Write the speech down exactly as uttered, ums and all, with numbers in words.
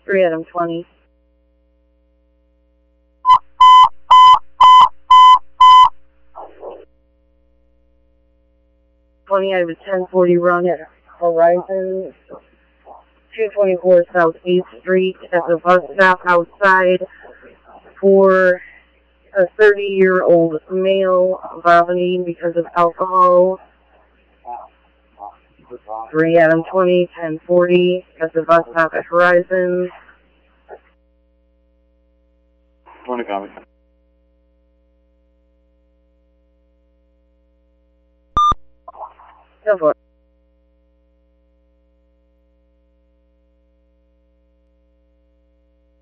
three Adam twenty. twenty out of a ten forty run at Horizon. two twenty-four South eighth Street at the bus stop outside for a thirty-year-old male vomiting because of alcohol. three Adam twenty, ten forty at the bus stop at Horizon. twenty copy. Go for it.